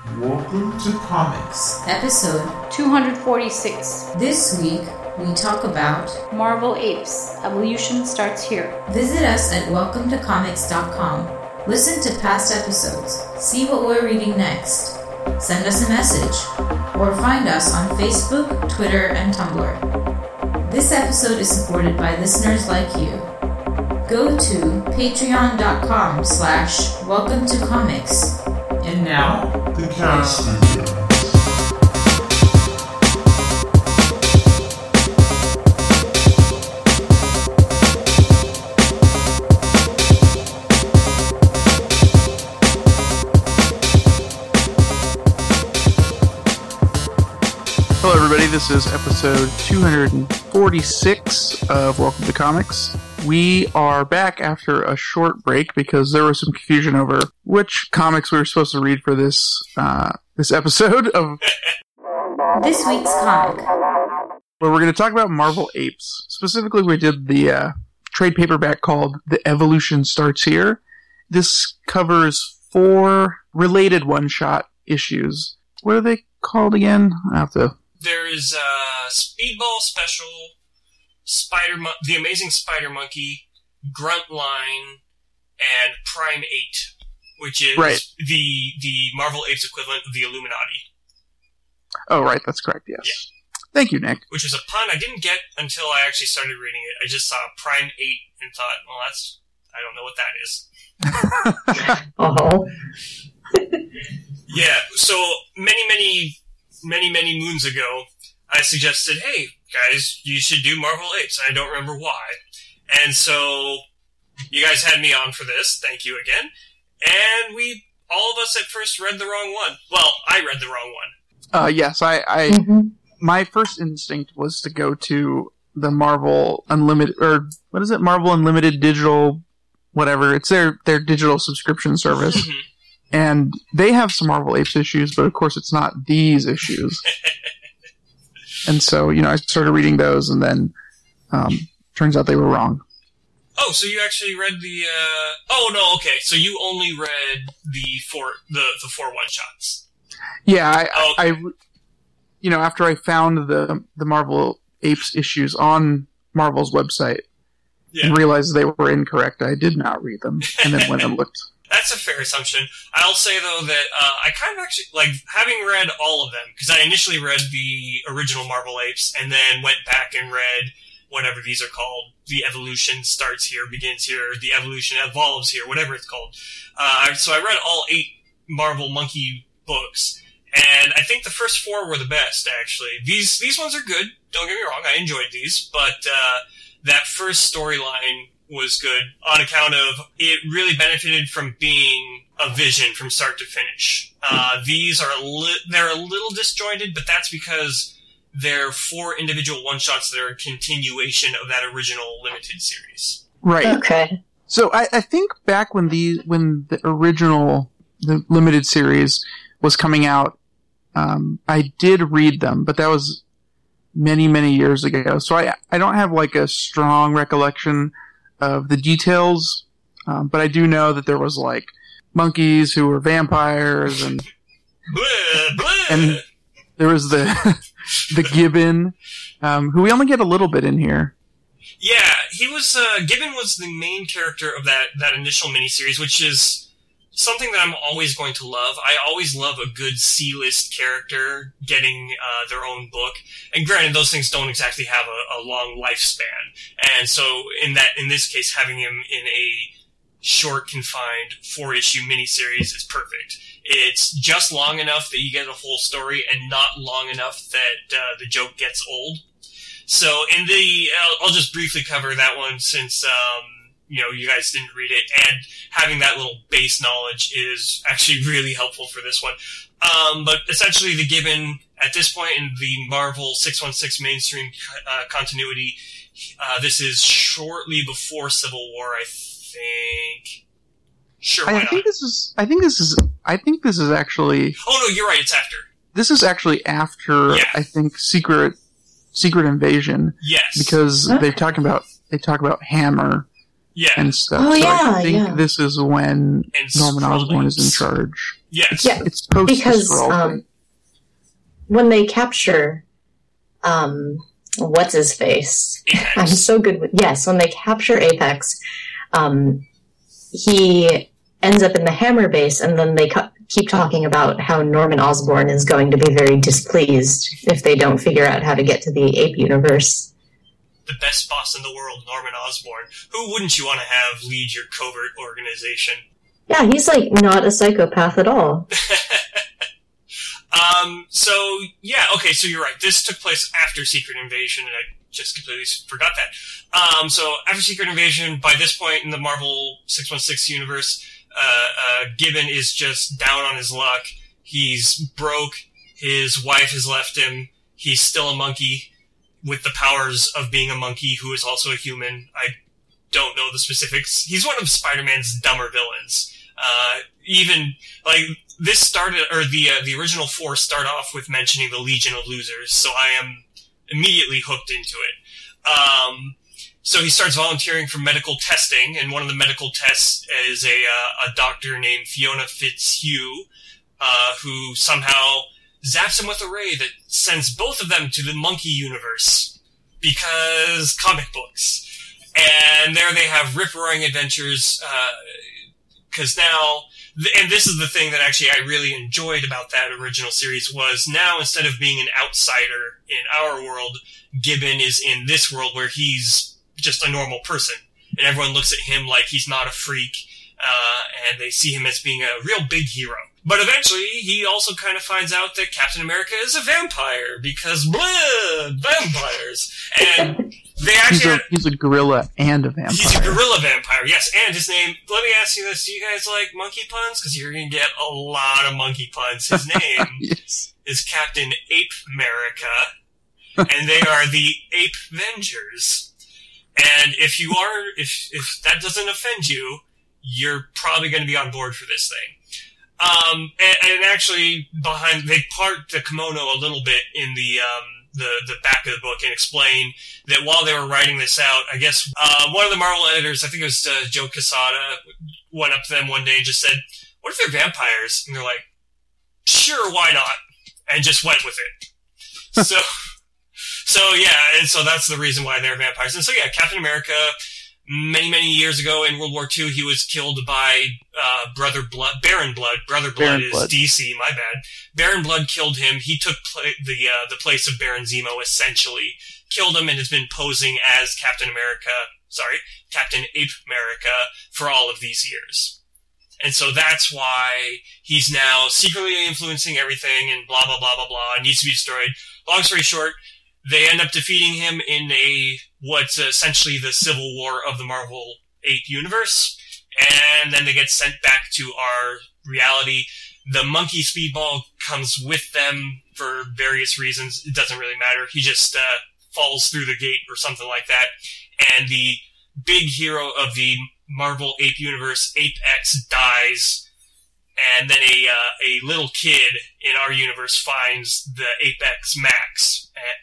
Welcome to Comics, episode 246. This week, we talk about Marvel Apes. Evolution starts here. Visit us at welcometocomics.com. Listen to past episodes. See what we're reading next. Send us a message. Or find us on Facebook, Twitter, and Tumblr. This episode is supported by listeners like you. Go to patreon.com/welcometocomics. and now, the cast begins. Hello everybody, this is episode 246 of Welcome to Comics. We are back after a short break because there was some confusion over which comics we were supposed to read for this episode of This week's comic. where we're going to talk about Marvel Apes. Specifically, we did the trade paperback called The Evolution Starts Here. This covers 4 related one-shot issues. What are they called again? I have to... There is Speedball Special, The Amazing Spider Monkey, Gruntline, and Prime 8, which is the Marvel Apes equivalent of the Illuminati. Oh, right, that's correct, yes. Yeah. Thank you, Nick. Which was a pun I didn't get until I actually started reading it. I just saw Prime 8 and thought, well, I don't know what that is. Yeah, so many moons ago, I suggested, hey, guys, you should do Marvel Apes. I don't remember why. And so, you guys had me on for this. Thank you again. And all of us at first read the wrong one. Well, I read the wrong one. Yes, my first instinct was to go to the Marvel Unlimited, or what is it? Marvel Unlimited Digital, whatever. It's their digital subscription service. And they have some Marvel Apes issues, but of course it's not these issues. And so, I started reading those, and then turns out they were wrong. Oh, so you actually read the... Oh, no, okay. So you only read the four one-shots. Yeah, I after I found the Marvel Apes issues on Marvel's website and realized they were incorrect, I did not read them, and then went and looked. That's a fair assumption. I'll say, though, that I kind of actually, having read all of them, because I initially read the original Marvel Apes, and then went back and read whatever these are called. The Evolution Starts Here, Begins Here, The Evolution Evolves Here, whatever it's called. So I read all 8 Marvel Monkey books, and I think the first 4 were the best, actually. These ones are good, don't get me wrong, I enjoyed these, but that first storyline was good on account of it really benefited from being a vision from start to finish. These are they're a little disjointed, but that's because they're 4 individual one-shots that are a continuation of that original limited series. Right. Okay. So I think back when the original the limited series was coming out, I did read them, but that was many years ago. So I don't have a strong recollection of the details, but I do know that there was monkeys who were vampires, and and there was the Gibbon, who we only get a little bit in here. Yeah, he was Gibbon was the main character of that initial miniseries, which is something that I'm always going to love. I always love a good C-list character getting their own book. And granted, those things don't exactly have a long lifespan. And so in this case, having him in a short, confined 4-issue miniseries is perfect. It's just long enough that you get a whole story and not long enough that the joke gets old. So I'll just briefly cover that one since you guys didn't read it, and having that little base knowledge is actually really helpful for this one. But essentially, the Gibbon, at this point in the Marvel 616 mainstream continuity, this is shortly before Civil War, I think. Sure, why not? I think this is actually... Oh, no, you're right, it's after. This is actually after, I think, Secret Invasion. Yes. Because they talk about Hammer Yeah. and stuff. Oh, so yeah, I think this is when And Norman Osborn is in Skrulls. charge. Yes. Yeah, It's post because Skrull. when they capture, what's his face? Apex. I'm so good with when they capture Apex, he ends up in the Hammer base, and then they keep talking about how Norman Osborn is going to be very displeased if they don't figure out how to get to the ape universe. The best boss in the world, Norman Osborn. Who wouldn't you want to have lead your covert organization? Yeah, he's like not a psychopath at all. So you're right. This took place after Secret Invasion, and I just completely forgot that. So after Secret Invasion, by this point in the Marvel 616 universe, Gibbon is just down on his luck. He's broke. His wife has left him. He's still a monkey with the powers of being a monkey who is also a human. I don't know the specifics. He's one of Spider-Man's dumber villains. This started, or the original four start off with mentioning the Legion of Losers, so I am immediately hooked into it. So he starts volunteering for medical testing, and one of the medical tests is a doctor named Fiona Fitzhugh, who somehow zaps him with a ray that sends both of them to the monkey universe, because comic books. And there they have rip-roaring adventures, because now, and this is the thing that actually I really enjoyed about that original series, was now instead of being an outsider in our world, Gibbon is in this world where he's just a normal person. And everyone looks at him like he's not a freak, and they see him as being a real big hero. But eventually, he also kind of finds out that Captain America is a vampire, because vampires! And they actually... He's a gorilla and a vampire. He's a gorilla vampire, yes. And his name... Let me ask you this. Do you guys like monkey puns? Because you're going to get a lot of monkey puns. His name is Captain Ape America, and they are the Ape Vengers. And if that doesn't offend you, you're probably going to be on board for this thing. And actually, they part the kimono a little bit in the back of the book and explain that while they were writing this out, I guess, one of the Marvel editors, I think it was Joe Quesada, went up to them one day and just said, "What if they're vampires?" And they're like, "Sure, why not?" And just went with it. So that's the reason why they're vampires. And so yeah, Captain America, many years ago in World War II, he was killed by Baron Blood. Brother Blood is DC, my bad. Baron Blood killed him. He took the place of Baron Zemo, essentially. Killed him and has been posing as Captain Ape America for all of these years. And so that's why he's now secretly influencing everything and blah, blah, blah, blah, blah, and needs to be destroyed. Long story short, they end up defeating him in what's essentially the civil war of the Marvel 8 universe, and then they get sent back to our reality. The monkey Speedball comes with them for various reasons. It doesn't really matter. He just falls through the gate or something like that. And the big hero of the Marvel 8 universe, Apex, dies. And then a little kid in our universe finds the Apex mask.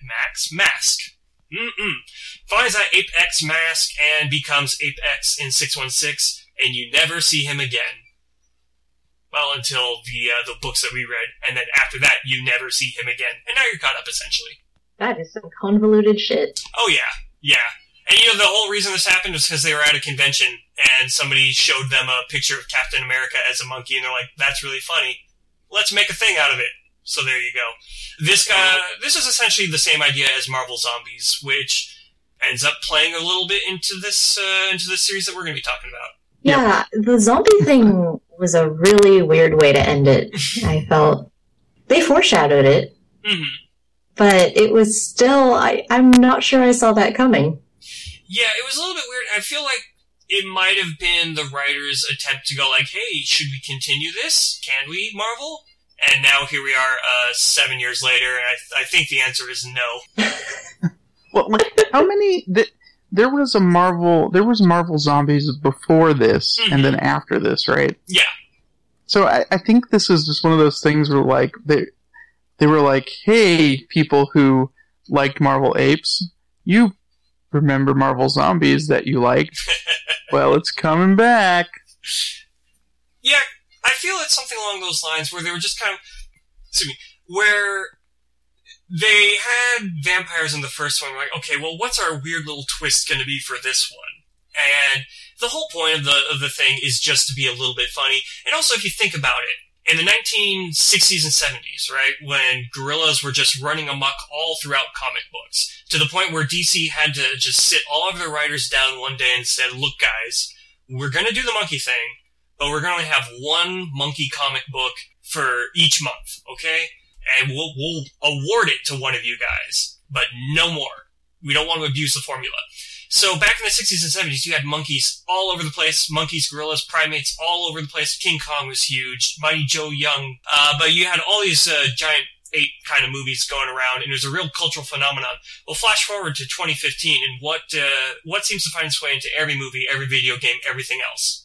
Finds that Apex mask and becomes Apex in 616, and you never see him again. Well, until the books that we read, and then after that, you never see him again. And now you're caught up, essentially. That is some convoluted shit. Oh, yeah. And the whole reason this happened was because they were at a convention, and somebody showed them a picture of Captain America as a monkey, and they're like, "That's really funny. Let's make a thing out of it." So there you go. This is essentially the same idea as Marvel Zombies, which ends up playing a little bit into this series that we're going to be talking about. Yeah, the zombie thing was a really weird way to end it. I felt they foreshadowed it, but it was still. I'm not sure I saw that coming. Yeah, it was a little bit weird. I feel like it might have been the writer's attempt to go like, "Hey, should we continue this? Can we, Marvel?" And now here we are 7 years later, and I think the answer is no. Well, how many... There was Marvel Zombies before this, and then after this, right? Yeah. So I think this is just one of those things where, like, they were like, "Hey, people who liked Marvel Apes, you remember Marvel Zombies that you liked? Well, it's coming back." Yeah, I feel it's something along those lines where they were just kind of, where they had vampires in the first one. Like, okay, well, what's our weird little twist going to be for this one? And the whole point of the thing is just to be a little bit funny. And also, if you think about it, in the 1960s and 70s, right, when guerrillas were just running amok all throughout comic books, to the point where DC had to just sit all of their writers down one day and said, look, guys, we're going to do the monkey thing, but we're going to have one monkey comic book for each month, okay? And we'll award it to one of you guys, but no more. We don't want to abuse the formula. So back in the 60s and 70s, you had monkeys all over the place. Monkeys, gorillas, primates all over the place. King Kong was huge. Mighty Joe Young. But you had all these giant ape kind of movies going around, and it was a real cultural phenomenon. Well, flash forward to 2015, and what seems to find its way into every movie, every video game, everything else?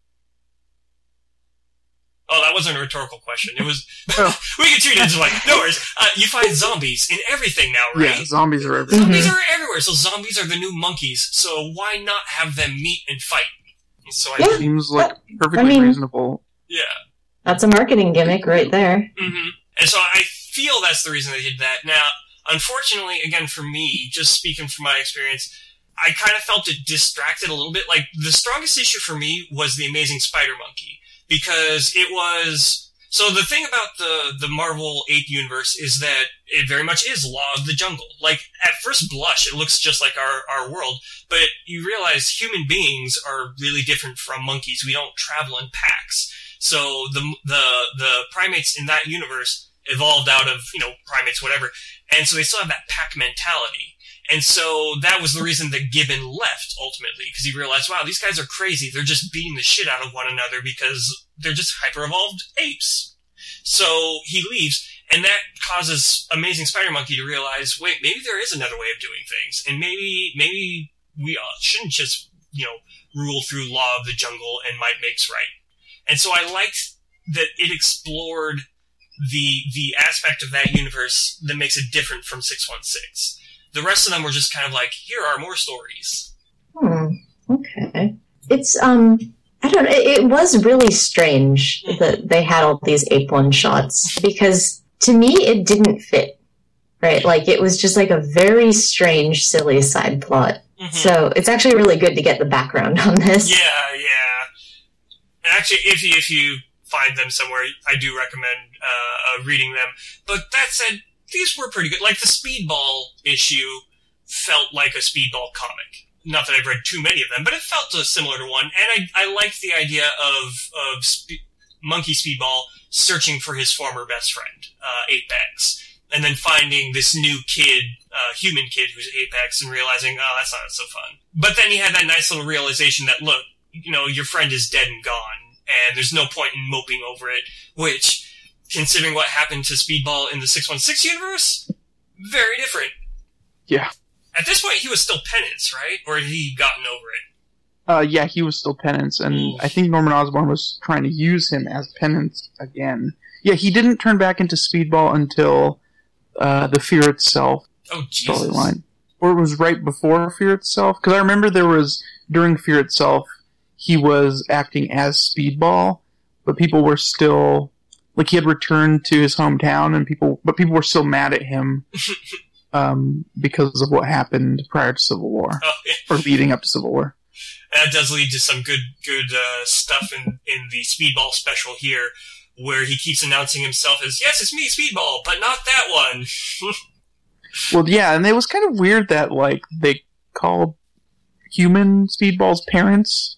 Oh, that wasn't a rhetorical question. It was... we can treat it as like, no worries. You find zombies in everything now, right? Yeah, zombies are everywhere. Zombies are everywhere, so zombies are the new monkeys, so why not have them meet and fight? And so it seems like perfectly reasonable. Yeah. That's a marketing gimmick right there. Mm-hmm. And so I feel that's the reason they did that. Now, unfortunately, again, for me, just speaking from my experience, I kind of felt it distracted a little bit. Like, the strongest issue for me was the Amazing Spider-Monkey. Because it was... So the thing about the Marvel Ape universe is that it very much is Law of the Jungle. Like, at first blush, it looks just like our world, but you realize human beings are really different from monkeys. We don't travel in packs. So the primates in that universe evolved out of, primates, whatever, and so they still have that pack mentality. And so that was the reason that Gibbon left, ultimately, because he realized, wow, these guys are crazy. They're just beating the shit out of one another because they're just hyper-evolved apes. So he leaves, and that causes Amazing Spider-Monkey to realize, wait, maybe there is another way of doing things, and maybe we shouldn't just, rule through Law of the Jungle and might makes right. And so I liked that it explored the aspect of that universe that makes it different from 616. The rest of them were just kind of like, here are more stories. Okay. It's, I don't know, it was really strange that they had all these ape one-shots, because to me it didn't fit, right? Like, it was just like a very strange, silly side plot. Mm-hmm. So it's actually really good to get the background on this. Yeah. And actually, if you find them somewhere, I do recommend reading them. But that said, these were pretty good. Like, the Speedball issue felt like a Speedball comic. Not that I've read too many of them, but it felt similar to one. And I liked the idea of Monkey Speedball searching for his former best friend, Apex, and then finding this new kid, human kid who's Apex, and realizing, oh, that's not so fun. But then he had that nice little realization that, look, your friend is dead and gone, and there's no point in moping over it, which... Considering what happened to Speedball in the 616 universe, very different. Yeah. At this point, he was still Penance, right? Or had he gotten over it? Yeah, he was still Penance, and I think Norman Osborn was trying to use him as Penance again. Yeah, he didn't turn back into Speedball until the Fear Itself storyline. Or it was right before Fear Itself, because I remember during Fear Itself, he was acting as Speedball, but people were still... Like, he had returned to his hometown, but people were still mad at him because of what happened prior to Civil War, or leading up to Civil War. That does lead to some good stuff in the Speedball special here, where he keeps announcing himself as, yes, it's me, Speedball, but not that one. Well, yeah, and it was kind of weird that, like, they called human Speedball's parents.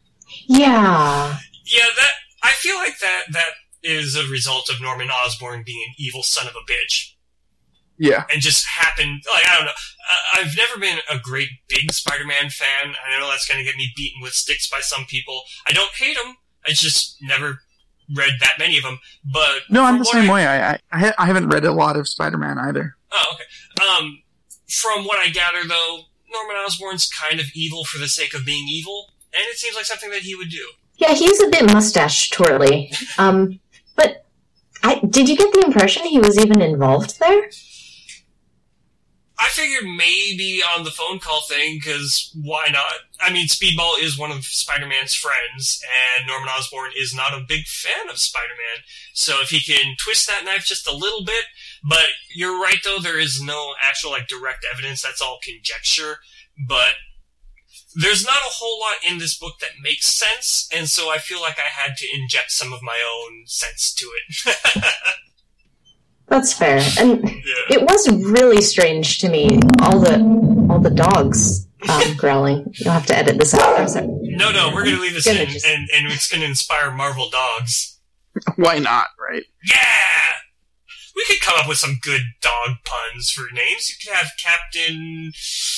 Yeah. Yeah, I feel like that is a result of Norman Osborn being an evil son of a bitch. Yeah. And just happened, like, I don't know. I've never been a great big Spider-Man fan. I know that's going to get me beaten with sticks by some people. I don't hate him. I just never read that many of them. But no, I'm the same way. I haven't read a lot of Spider-Man either. Oh, okay. From what I gather, though, Norman Osborn's kind of evil for the sake of being evil, and it seems like something that he would do. Yeah, he's a bit mustache-twirly. But did you get the impression he was even involved there? I figured maybe on the phone call thing, because why not? I mean, Speedball is one of Spider-Man's friends, and Norman Osborn is not a big fan of Spider-Man. So if he can twist that knife just a little bit, but you're right though, there is no actual direct evidence, that's all conjecture, but there's not a whole lot in this book that makes sense, and so I feel like I had to inject some of my own sense to it. That's fair. And it was really strange to me, all the dogs growling. You'll have to edit this out. I'm sorry. No, we're going to leave this in, and it's going to inspire Marvel dogs. Why not, right? Yeah! We could come up with some good dog puns for names. You could have Captain...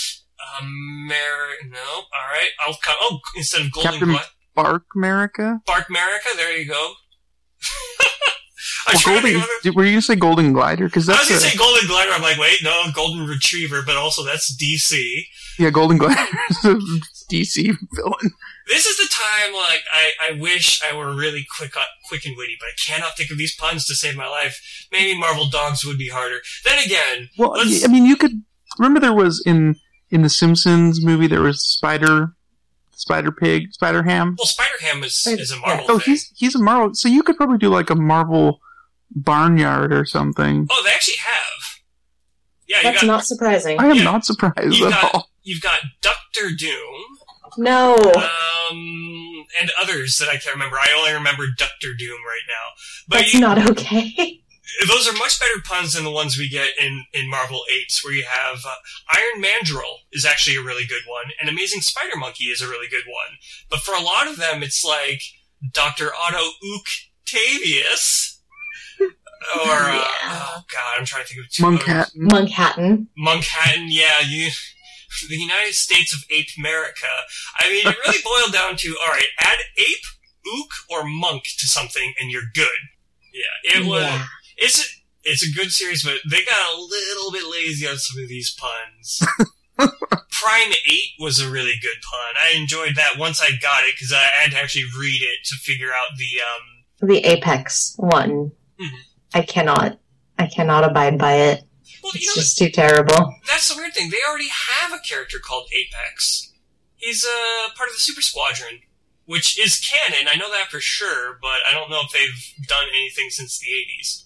no, alright. I'll come... Oh, instead of Golden Captain Bark-America? Bark-America, there you go. Were you going to say Golden Glider? I was going to say Golden Glider. I'm like, wait, no, Golden Retriever, but also that's DC. Yeah, Golden Glider is a DC villain. This is the time, I wish I were really quick and witty, but I cannot think of these puns to save my life. Maybe Marvel Dogs would be harder. Then again... Well, I mean, you could... Remember there was, in the Simpsons movie, there was Spider Pig, Spider Ham? Well, Spider Ham is a Marvel thing. He's a Marvel... So you could probably do, a Marvel... Barnyard or something. Oh, they actually have. Yeah, that's not surprising. I am not surprised at all. You've got Dr. Doom. No. And others that I can't remember. I only remember Dr. Doom right now. But that's not okay. Those are much better puns than the ones we get in Marvel 8s, where you have Iron Mandrill is actually a really good one, and Amazing Spider Monkey is a really good one. But for a lot of them, it's like Dr. Otto Octavius. Or, oh god, I'm trying to think of two Monkhattan. Monkhattan, yeah, the United States of Ape America. I mean, it really boiled down to, alright, add ape, ook, or monk to something, and you're good. Yeah, it was, it's a good series, but they got a little bit lazy on some of these puns. Prime 8 was a really good pun. I enjoyed that once I got it, because I had to actually read it to figure out the Apex one. Mm-hmm. I cannot abide by it. Well, it's just too terrible. That's the weird thing. They already have a character called Apex. He's part of the Super Squadron, which is canon. I know that for sure, but I don't know if they've done anything since the 80s.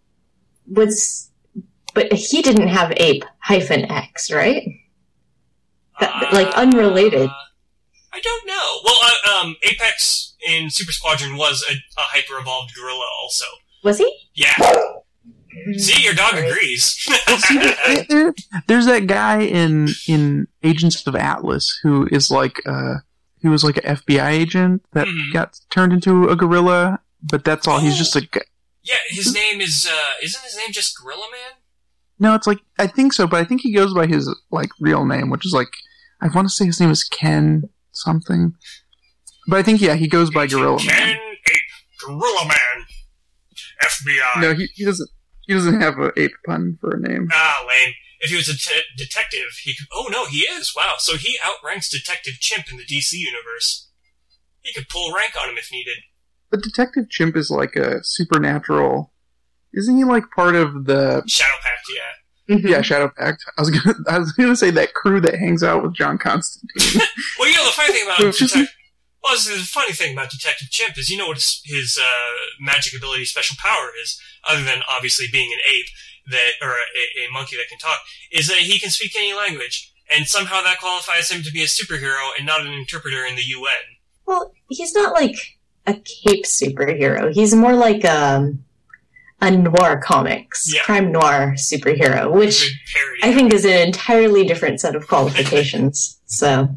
But he didn't have Ape-X, right? Unrelated. I don't know. Well, Apex in Super Squadron was a hyper-evolved gorilla also. Was he? Yeah. See, your dog agrees. There's that guy in Agents of Atlas who is he was like an FBI agent that got turned into a gorilla, but that's all. He's just a guy. Yeah, his name is, isn't his name just Gorilla Man? No, it's I think so, but I think he goes by his, real name, which is I want to say his name is Ken something. But I think, he goes by Gorilla Man. Ken Ape, Gorilla Man. FBI. No, he doesn't have an ape pun for a name. Ah, lame. If he was a detective, he could... Oh, no, he is. Wow. So he outranks Detective Chimp in the DC universe. He could pull rank on him if needed. But Detective Chimp is a supernatural... Isn't he part of the... Shadow Pact, yeah. Mm-hmm. Yeah, Shadow Pact. I was gonna say that crew that hangs out with John Constantine. Well, the funny thing about... Well, the funny thing about Detective Chimp is, what his magic ability, special power is, other than obviously being an ape or a monkey that can talk, is that he can speak any language, and somehow that qualifies him to be a superhero and not an interpreter in the UN. Well, he's not a cape superhero. He's more like a noir comics, crime noir superhero, which I think is an entirely different set of qualifications. So.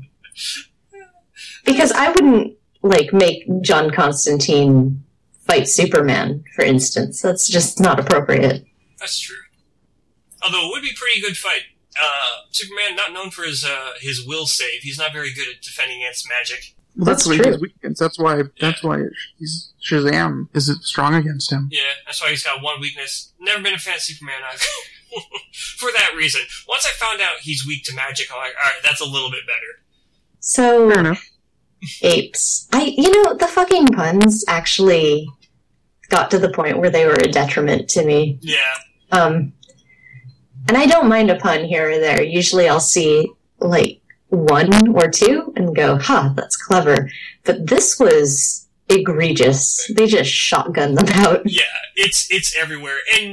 Because I wouldn't, make John Constantine fight Superman, for instance. That's just not appropriate. That's true. Although it would be a pretty good fight. Superman, not known for his will save. He's not very good at defending against magic. Well, that's why he's weakness. That's why he's Shazam is strong against him. Yeah, that's why he's got one weakness. Never been a fan of Superman either. For that reason. Once I found out he's weak to magic, I'm like, alright, that's a little bit better. So... Fair enough. Apes. The fucking puns actually got to the point where they were a detriment to me. Yeah. And I don't mind a pun here or there. Usually I'll see, like, one or two and go, that's clever. But this was egregious. They just shotgunned them out. Yeah, it's everywhere. And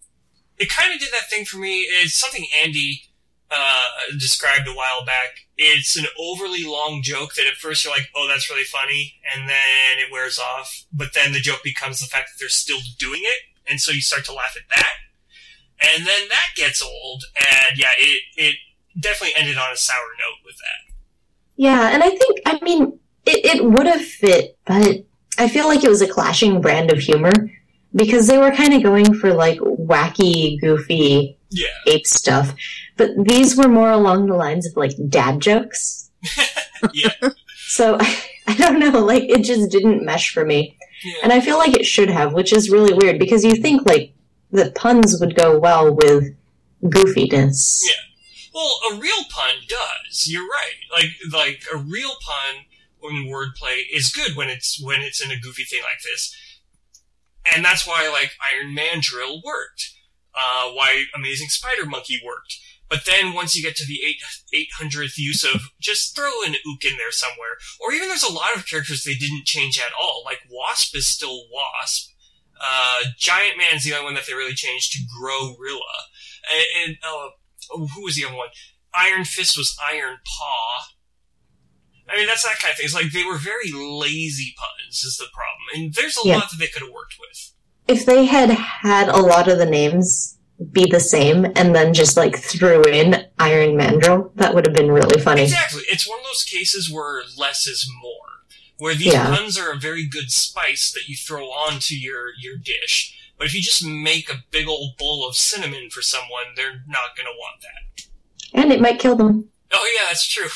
it kind of did that thing for me. It's something Andy described a while back. It's an overly long joke that at first you're like, oh, that's really funny, and then it wears off. But then the joke becomes the fact that they're still doing it, and so you start to laugh at that. And then that gets old, and yeah, it definitely ended on a sour note with that. Yeah, and I mean, it would have fit, but I feel like it was a clashing brand of humor, because they were kind of going for, like, wacky, goofy ape stuff. But these were more along the lines of, like, dad jokes. Yeah. So, I don't know, like, it just didn't mesh for me. Yeah. And I feel like it should have, which is really weird, because you think, like, that puns would go well with goofiness. Yeah. Well, a real pun does. You're right. Like a real pun in wordplay is good when it's in a goofy thing like this. And that's why, like, Iron Man Drill worked. Why Amazing Spider Monkey worked. But then once you get to the 800th use of just throw an ook in there somewhere. Or even there's a lot of characters they didn't change at all. Like Wasp is still Wasp. Giant Man's the only one that they really changed to Gorilla. And who was the other one? Iron Fist was Iron Paw. I mean, that's that kind of thing. It's like they were very lazy puns is the problem. And there's a lot that they could have worked with. If they had a lot of the names be the same and then just, like, threw in Iron Mandrill, that would have been really funny. Exactly. It's one of those cases where less is more. Where these puns are a very good spice that you throw onto your dish. But if you just make a big old bowl of cinnamon for someone, they're not going to want that. And it might kill them. Oh, yeah, that's true.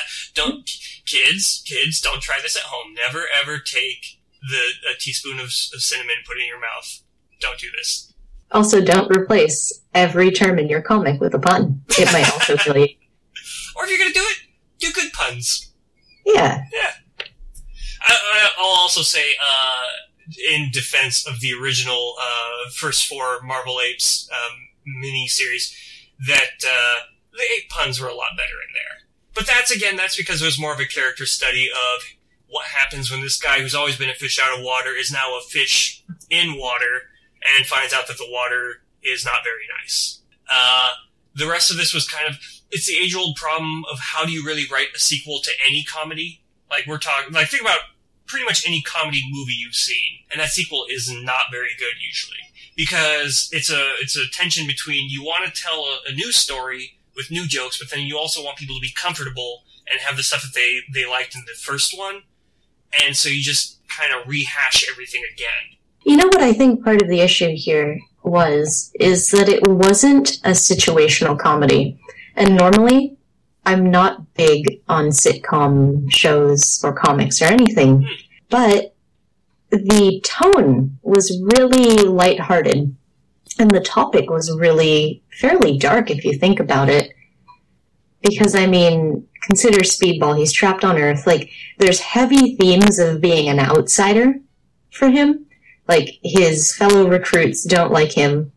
Kids, don't try this at home. Never, ever take a teaspoon of cinnamon, put it in your mouth. Don't do this. Also, don't replace every term in your comic with a pun. It might also kill you. Or if you're going to do it, do good puns. Yeah. Yeah. I'll also say, in defense of the original first four Marvel Apes mini-series, that the ape puns were a lot better in there. But that's because it was more of a character study of what happens when this guy who's always been a fish out of water is now a fish in water and finds out that the water is not very nice. The rest of this was it's the age-old problem of how do you really write a sequel to any comedy? Like, think about pretty much any comedy movie you've seen, and that sequel is not very good usually. Because it's a tension between you want to tell a new story with new jokes, but then you also want people to be comfortable and have the stuff that they liked in the first one, and so you just kind of rehash everything again. You know what I think part of the issue here is that it wasn't a situational comedy. And normally, I'm not big on sitcom shows or comics or anything, but the tone was really lighthearted, and the topic was really fairly dark if you think about it. Because, I mean, consider Speedball, he's trapped on Earth. Like, there's heavy themes of being an outsider for him. Like, his fellow recruits don't like him.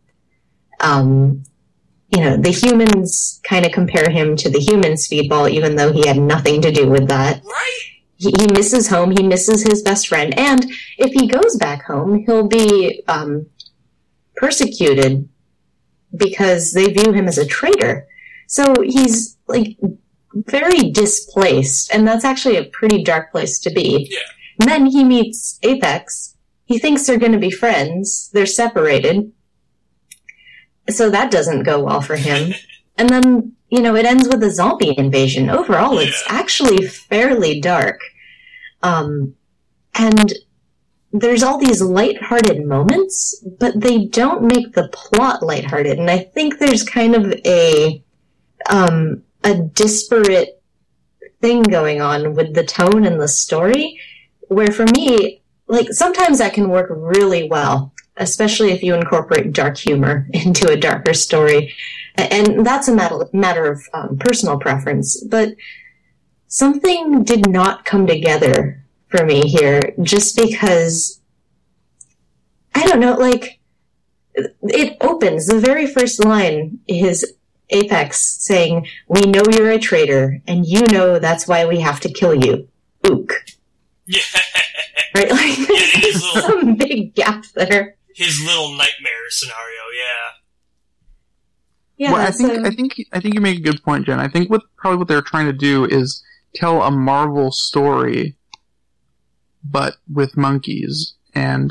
The humans kind of compare him to the human Speedball, even though he had nothing to do with that. Right. He misses home, he misses his best friend, and if he goes back home, he'll be persecuted because they view him as a traitor. So he's, like, very displaced, and that's actually a pretty dark place to be. Yeah. And then he meets Apex. He thinks they're going to be friends. They're separated. So that doesn't go well for him. And then, it ends with a zombie invasion. Overall, it's actually fairly dark. And there's all these lighthearted moments, but they don't make the plot lighthearted. And I think there's kind of a disparate thing going on with the tone and the story, where for me, like, sometimes that can work really well, especially if you incorporate dark humor into a darker story. And that's a matter of personal preference. But something did not come together for me here just because, I don't know, like, it opens, the very first line is Apex saying, "We know you're a traitor, and you know that's why we have to kill you. Ook." Yeah. Right? Like, his little, some big gap there. His little nightmare scenario, yeah. Yeah, well, I think you make a good point, Jen. I think what they're trying to do is tell a Marvel story, but with monkeys, and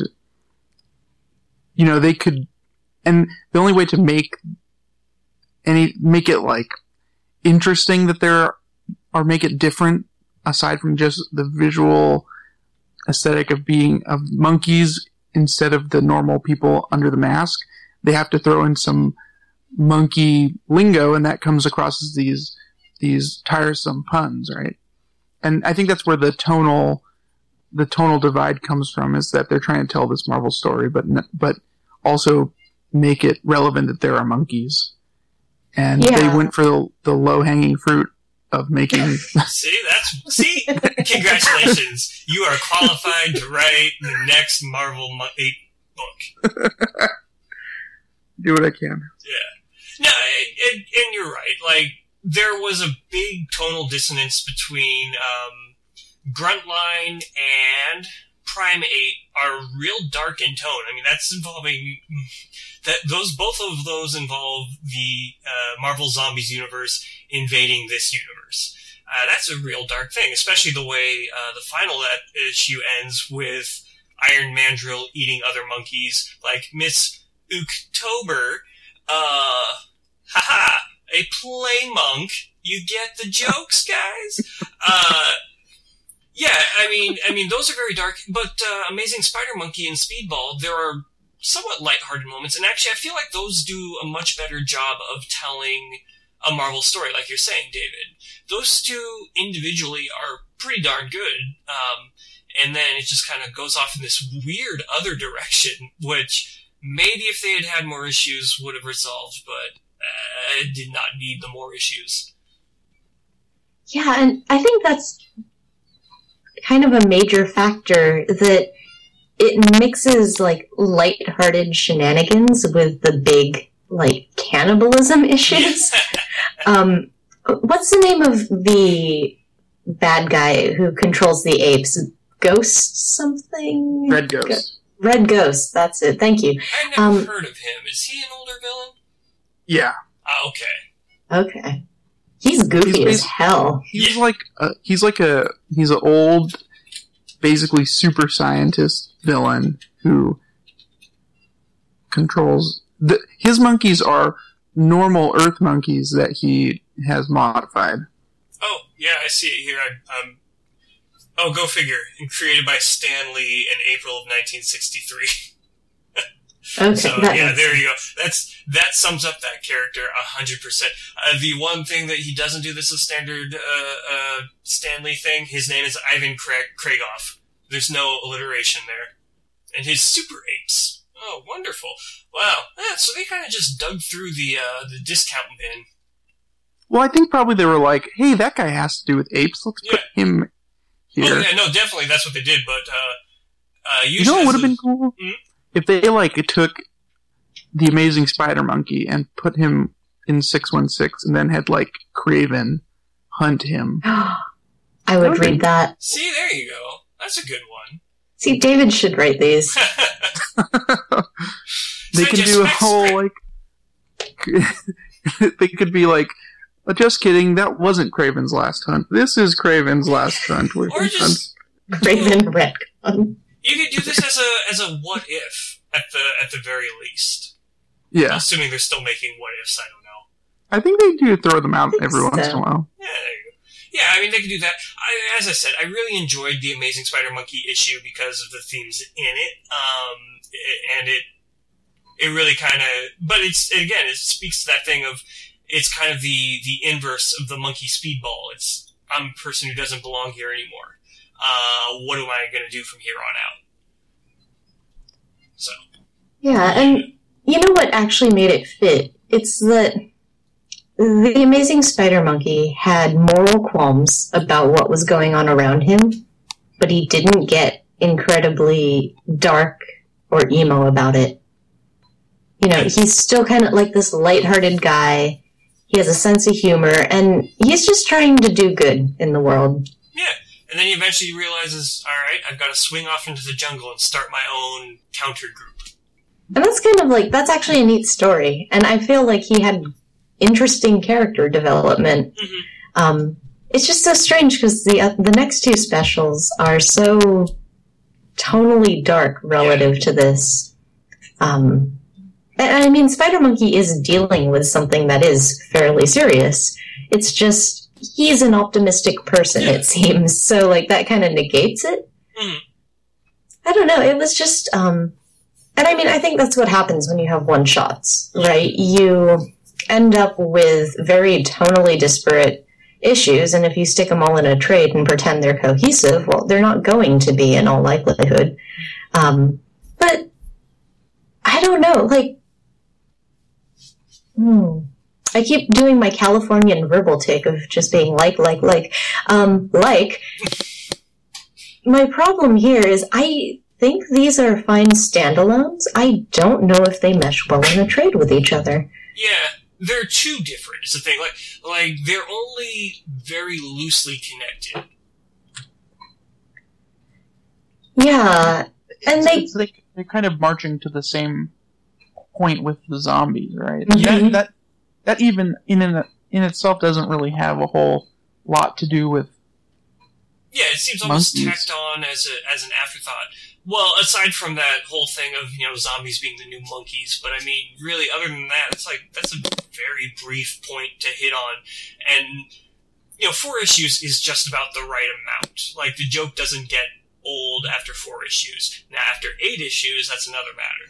they could, and the only way to make it like interesting or make it different, aside from just the visual aesthetic of monkeys instead of the normal people under the mask, they have to throw in some monkey lingo, and that comes across as these tiresome puns, right? And I think that's where the tonal divide comes from, is that they're trying to tell this Marvel story, but also make it relevant that there are monkeys. And they went for the low-hanging fruit of making... See, congratulations. You are qualified to write the next Marvel 8 book. Do what I can. Yeah. No, and you're right. Like, there was a big tonal dissonance between Gruntline and Prime 8 are real dark in tone. I mean, that's involving... both of those involve the Marvel Zombies universe invading this universe. That's a real dark thing, especially the way the final issue ends with Iron Mandrill eating other monkeys, like Miss Ooktober. A play monk. You get the jokes, guys? Yeah, I mean, those are very dark, but Amazing Spider-Monkey and Speedball, there are somewhat lighthearted moments, and actually I feel like those do a much better job of telling a Marvel story, like you're saying, David. Those two individually are pretty darn good, and then it just kind of goes off in this weird other direction, which maybe if they had had more issues would have resolved, but it did not need the more issues. Yeah, and I think that's kind of a major factor, that it mixes, like, lighthearted shenanigans with the big, like, cannibalism issues. What's the name of the bad guy who controls the apes? Ghost something? Red Ghost. Red Ghost, that's it. Thank you. I never heard of him. Is he an older villain? Yeah. Okay. He's goofy as hell. He's an old, basically super scientist villain who controls... his monkeys are normal Earth monkeys that he has modified. Oh, yeah, I see it here. Oh, go figure. And created by Stan Lee in April of 1963. Okay, so, yeah, there you go. That sums up that character 100%. The one thing that he doesn't do, this is standard Stan Lee thing, his name is Ivan Kragoff. There's no alliteration there. And his super apes. Oh, wonderful. Wow. Yeah, so they kind of just dug through the discount bin. Well, I think probably they were like, hey, that guy has to do with apes. Let's put him here. Oh, yeah, no, definitely that's what they did, but you know what would have been cool? Mm-hmm. If they, took the Amazing Spider-Monkey and put him in 616 and then had, Kraven hunt him. I would read that. See, there you go. That's a good one. See, David should write these. They can do a whole, they could be just kidding, that wasn't Kraven's last hunt. This is Kraven's last hunt. Or just... Kraven retcon. You could do this as a what if at the very least. Yeah. Assuming they're still making what ifs, I don't know. I think they do throw them out every once in a while. Yeah, there you go. Yeah, I mean they could do that. As I said, I really enjoyed the Amazing Spider-Monkey issue because of the themes in it. And it really kind of, but it speaks to that thing of it's kind of the inverse of the monkey Speedball. It's I'm a person who doesn't belong here anymore. What am I going to do from here on out? So. Yeah, and you know what actually made it fit? It's that the Amazing Spider-Monkey had moral qualms about what was going on around him, but he didn't get incredibly dark or emo about it. You know, he's still kind of like this lighthearted guy. He has a sense of humor, and he's just trying to do good in the world. Yeah, and then he eventually realizes, all right, I've got to swing off into the jungle and start my own counter group. And that's kind of like, that's actually a neat story. And I feel like he had interesting character development. Mm-hmm. It's just so strange because the next two specials are so tonally dark relative to this. And I mean, Spider Monkey is dealing with something that is fairly serious. It's just, he's an optimistic person, it seems. So, like, that kind of negates it. Mm. I don't know. It was just, and I mean, I think that's what happens when you have one-shots, right? You end up with very tonally disparate issues, and if you stick them all in a trade and pretend they're cohesive, well, they're not going to be in all likelihood. But I don't know, like, I keep doing my Californian verbal tick of just being like. My problem here is I think these are fine standalones. I don't know if they mesh well in a trade with each other. Yeah, they're too different. It's the thing. Like they're only very loosely connected. Yeah, and they're kind of marching to the same point with the zombies, right? Mm-hmm. That even in itself doesn't really have a whole lot to do with. Yeah, it seems almost monkeys. tacked on as an afterthought. Well, aside from that whole thing of, you know, zombies being the new monkeys, but I mean, really, other than that, that's a very brief point to hit on. And, you know, 4 issues is just about the right amount. Like, the joke doesn't get old after 4 issues. Now, after 8 issues, that's another matter.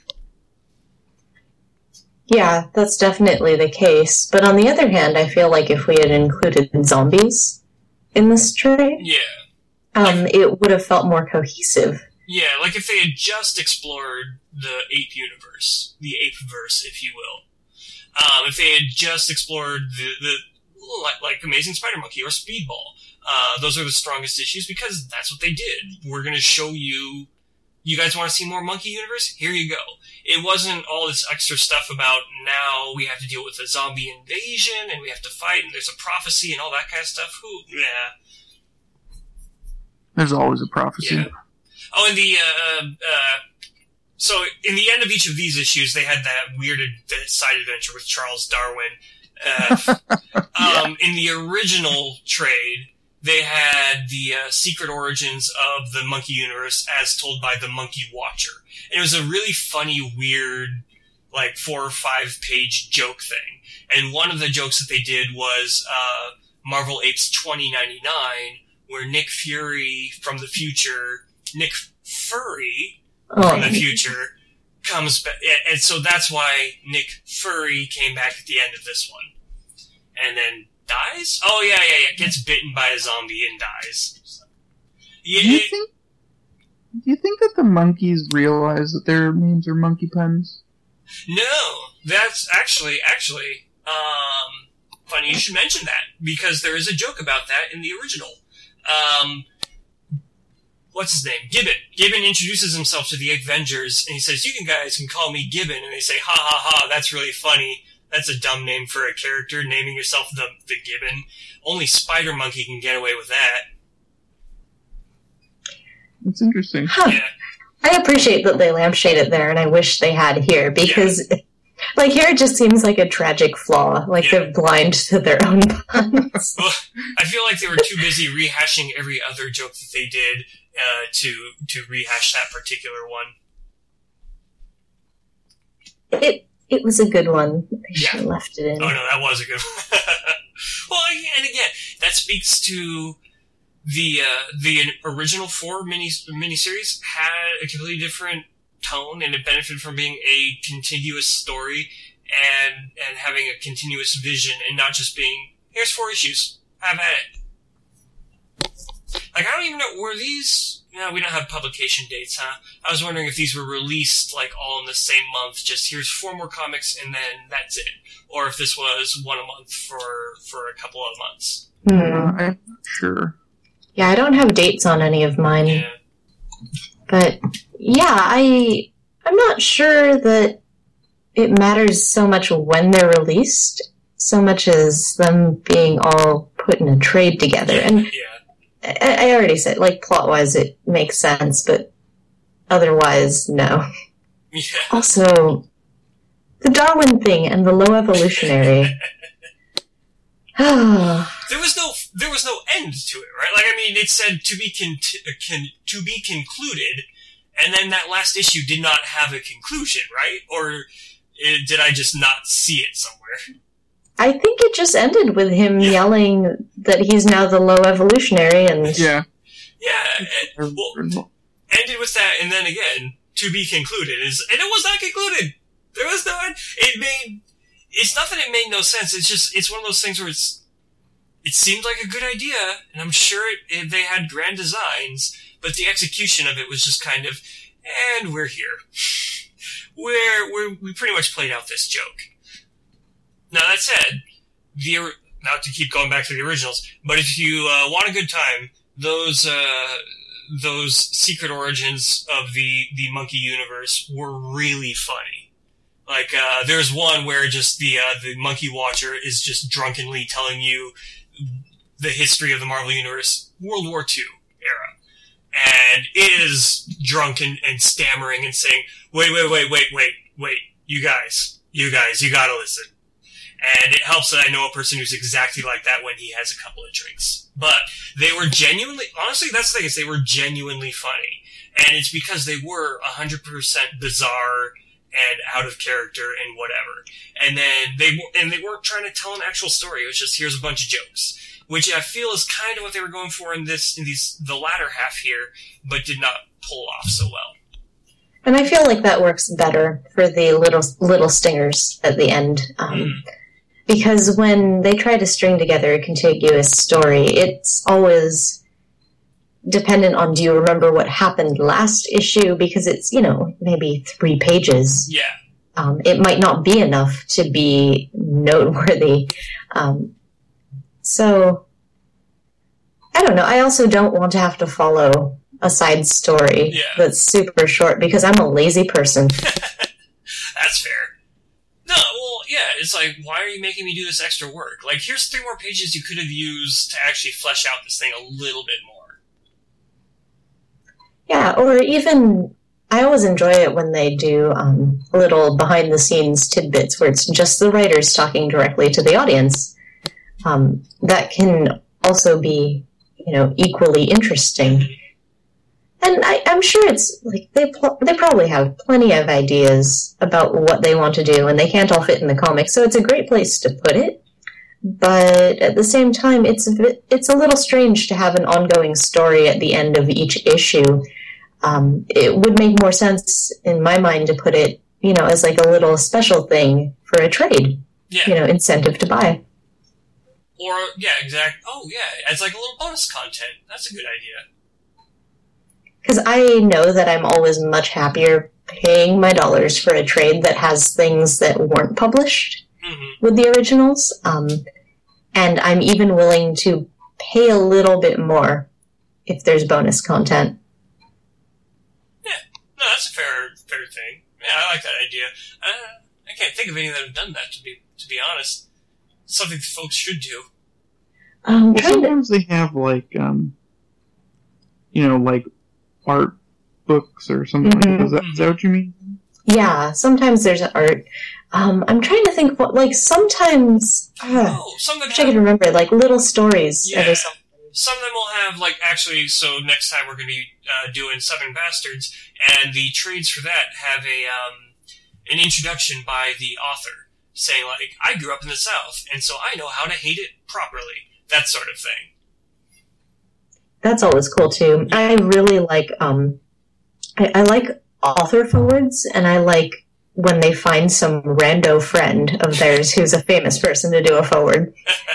Yeah, that's definitely the case. But on the other hand, I feel like if we had included zombies in this trade, it would have felt more cohesive. Yeah, like if they had just explored the ape universe, the ape-verse, if you will. If they had just explored the like Amazing Spider-Monkey or Speedball, those are the strongest issues because that's what they did. We're going to show you. You guys want to see more Monkey Universe? Here you go. It wasn't all this extra stuff about now we have to deal with a zombie invasion and we have to fight and there's a prophecy and all that kind of stuff. There's always a prophecy. Yeah. Oh, and so in the end of each of these issues, they had that weird side adventure with Charles Darwin. In the original trade, they had the secret origins of the Monkey Universe as told by the Monkey Watcher. And it was a really funny, weird, like 4 or 5 page joke thing. And one of the jokes that they did was Marvel Apes 2099, where Nick Fury from the future, Nick Furry from the future, comes back. And so that's why Nick Furry came back at the end of this one. And then dies? Oh, yeah. Gets bitten by a zombie and dies. So, yeah, do you think that the monkeys realize that their names are monkey puns? No, that's actually, funny you should mention that, because there is a joke about that in the original. What's his name? Gibbon. Gibbon introduces himself to the Avengers, and he says, "You guys can call me Gibbon," and they say, "Ha ha ha, that's really funny. That's a dumb name for a character, naming yourself the Gibbon. Only Spider Monkey can get away with that." It's interesting. Huh. Yeah. I appreciate that they lampshade it there, and I wish they had here, because, like, here it just seems like a tragic flaw. Like, they're blind to their own puns. Well, I feel like they were too busy rehashing every other joke that they did to rehash that particular one. It was a good one. They should have left it in. Oh, no, that was a good one. Well, and again, that speaks to the original 4 miniseries had a completely different tone, and it benefited from being a continuous story and having a continuous vision, and not just being, here's 4 issues, have at it. Like, I don't even know, were these... No, we don't have publication dates, huh? I was wondering if these were released, like, all in the same month, just here's 4 more comics and then that's it. Or if this was 1 a month for a couple of months. I'm not sure. Yeah, I don't have dates on any of mine. Yeah. But, yeah, I'm not sure that it matters so much when they're released, so much as them being all put in a trade together. And I already said, like, plot-wise, it makes sense, but otherwise, no. Yeah. Also, the Darwin thing and the low evolutionary. There was no end to it, right? Like, I mean, it said to be concluded, and then that last issue did not have a conclusion, right? Or did I just not see it somewhere? I think it just ended with him yelling that he's now the low evolutionary, and ended with that, and then again, to be concluded and it was not concluded. There was no end. It's not that it made no sense. It's one of those things where it seemed like a good idea, and I'm sure they had grand designs, but the execution of it was just kind of, and we're here. We pretty much played out this joke. Now, that said, not to keep going back to the originals, but if you want a good time, those secret origins of the Monkey Universe were really funny. Like, there's one where just the Monkey Watcher is just drunkenly telling you the history of the Marvel Universe, World War II era. And it is drunk and stammering and saying, wait, you guys, you gotta listen. And it helps that I know a person who's exactly like that when he has a couple of drinks. But they were genuinely, honestly, that's the thing, is they were genuinely funny. And it's because they were 100% bizarre and out of character and whatever. And then they weren't trying to tell an actual story. It was just, here's a bunch of jokes. Which I feel is kind of what they were going for in the latter half here, but did not pull off so well. And I feel like that works better for the little stingers at the end. Because when they try to string together a contiguous story, it's always dependent on, do you remember what happened last issue? Because it's, maybe 3 pages. Yeah. It might not be enough to be noteworthy. So, I don't know. I also don't want to have to follow a side story that's super short because I'm a lazy person. That's fair. No, well, yeah, it's like, why are you making me do this extra work? Like, here's 3 more pages you could have used to actually flesh out this thing a little bit more. Yeah, or even, I always enjoy it when they do little behind-the-scenes tidbits where it's just the writers talking directly to the audience. That can also be, equally interesting. And I'm sure it's like they probably have plenty of ideas about what they want to do, and they can't all fit in the comic. So it's a great place to put it. But at the same time, it's a little strange to have an ongoing story at the end of each issue. It would make more sense in my mind to put it, as like a little special thing for a trade. Yeah. Incentive to buy. Or, yeah, exactly. Oh, yeah, as like a little bonus content. That's a good idea. Because I know that I'm always much happier paying my dollars for a trade that has things that weren't published with the originals. And I'm even willing to pay a little bit more if there's bonus content. Yeah, no, that's a fair thing. Yeah, I like that idea. I can't think of any that have done that, to be honest. Something folks should do. Sometimes they have like art books or something like that. Is that what you mean? Yeah, sometimes there's art. I'm trying to think what, sometimes... some of them I can remember, little stories. Yeah. Some of them will have, actually, so next time we're going to be doing Southern Bastards, and the trades for that have an introduction by the author, saying, I grew up in the South, and so I know how to hate it properly. That sort of thing. That's always cool, too. I really like, I like author forwards, and I like when they find some rando friend of theirs who's a famous person to do a forward.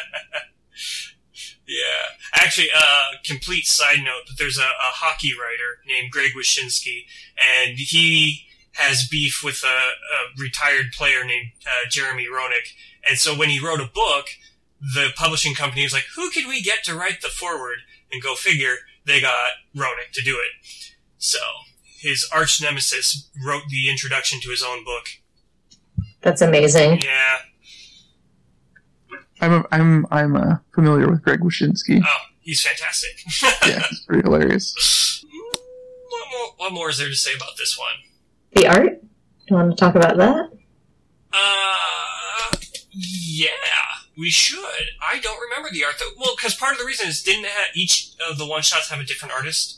Yeah. Actually, complete side note, that there's a hockey writer named Greg Wyshynski, and he has beef with a retired player named Jeremy Roenick. And so when he wrote a book, the publishing company was like, who can we get to write the forward? And go figure, they got Roenick to do it. So his arch nemesis wrote the introduction to his own book. That's amazing. Yeah. I'm familiar with Greg Wyshynski. Oh, he's fantastic. Yeah, he's pretty hilarious. What more is there to say about this one? The art? You want to talk about that? Yeah, we should. I don't remember the art, though. Well, because part of the reason is, didn't each of the one-shots have a different artist?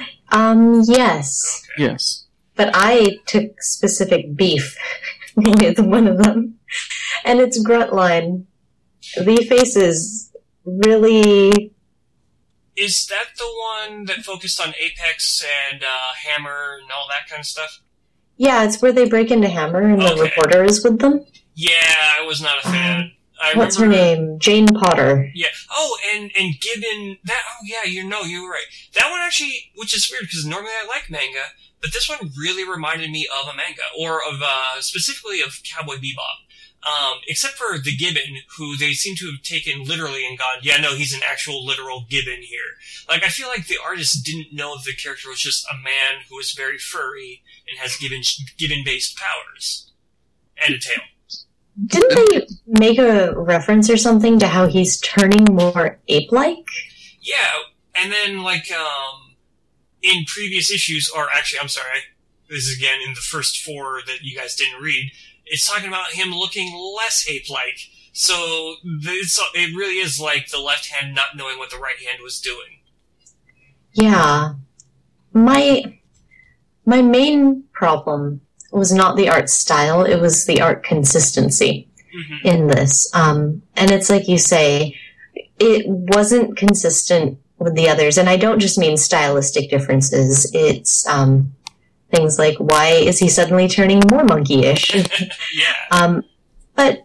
Yes. Okay. Yes. But I took specific beef with one of them. And it's Gruntline. The faces really... Is that the one that focused on Apex and Hammer and all that kind of stuff? Yeah, it's where they break into Hammer and the reporter is with them. Yeah, I was not a fan. What's her name? Jane Potter. Yeah. Oh, and Gibbon. You're right. That one actually, which is weird because normally I like manga, but this one really reminded me of a manga, or of specifically of Cowboy Bebop. Except for the Gibbon, who they seem to have taken literally and gone, yeah, no, he's an actual literal Gibbon here. Like, I feel like the artist didn't know if the character was just a man who is very furry and has Gibbon-based powers. And a tail. Didn't they make a reference or something to how he's turning more ape-like? Yeah, and then, in previous issues, or actually, I'm sorry, this is again in the first 4 that you guys didn't read, it's talking about him looking less ape-like. So it really is like the left hand not knowing what the right hand was doing. Yeah. My main problem was not the art style, it was the art consistency in this. And it's like you say, it wasn't consistent with the others. And I don't just mean stylistic differences. It's things like, why is he suddenly turning more monkey-ish? Yeah. But,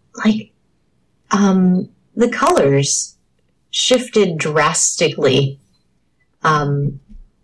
the colors shifted drastically from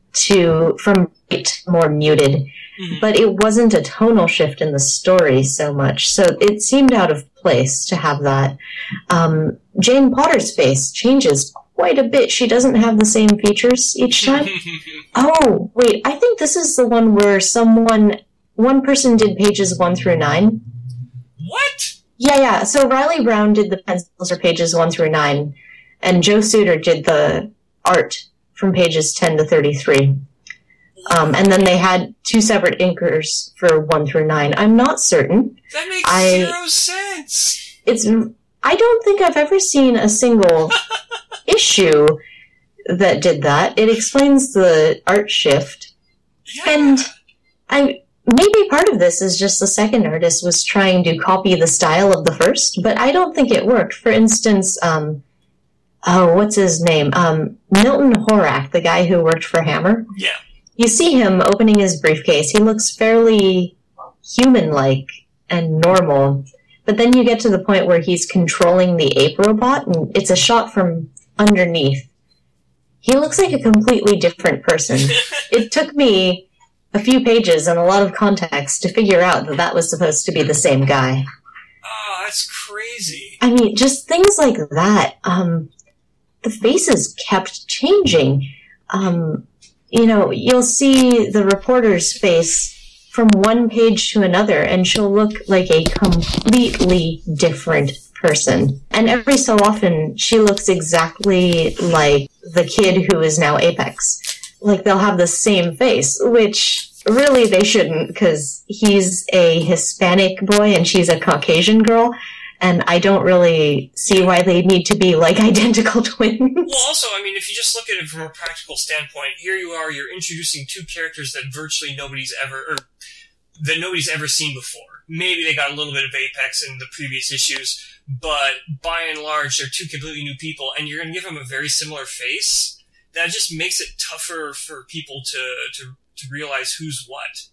bright, more muted. But it wasn't a tonal shift in the story so much, so it seemed out of place to have that. Jane Potter's face changes quite a bit. She doesn't have the same features each time. Oh, wait, I think this is the one where one person did pages 1 through 9. What? Yeah, so Riley Brown did the pencils for pages 1 through 9, and Joe Suter did the art from pages 10 to 33. And then they had 2 separate inkers for 1 through 9. I'm not certain. That makes zero sense. I don't think I've ever seen a single issue that did that. It explains the art shift. Yeah. And maybe part of this is just the second artist was trying to copy the style of the first, but I don't think it worked. For instance, what's his name? Milton Horak, the guy who worked for Hammer. Yeah. You see him opening his briefcase. He looks fairly human-like and normal. But then you get to the point where he's controlling the ape robot, and it's a shot from underneath. He looks like a completely different person. It took me a few pages and a lot of context to figure out that that was supposed to be the same guy. Oh, that's crazy. I mean, just things like that. The faces kept changing. You'll see the reporter's face from one page to another, and she'll look like a completely different person. And every so often, she looks exactly like the kid who is now Apex. Like, they'll have the same face, which really they shouldn't, because he's a Hispanic boy and she's a Caucasian girl. And I don't really see why they need to be, identical twins. Well, also, I mean, if you just look at it from a practical standpoint, here you are, you're introducing 2 characters that virtually nobody's ever seen before. Maybe they got a little bit of Apex in the previous issues, but by and large, they're 2 completely new people, and you're going to give them a very similar face. That just makes it tougher for people to realize who's what.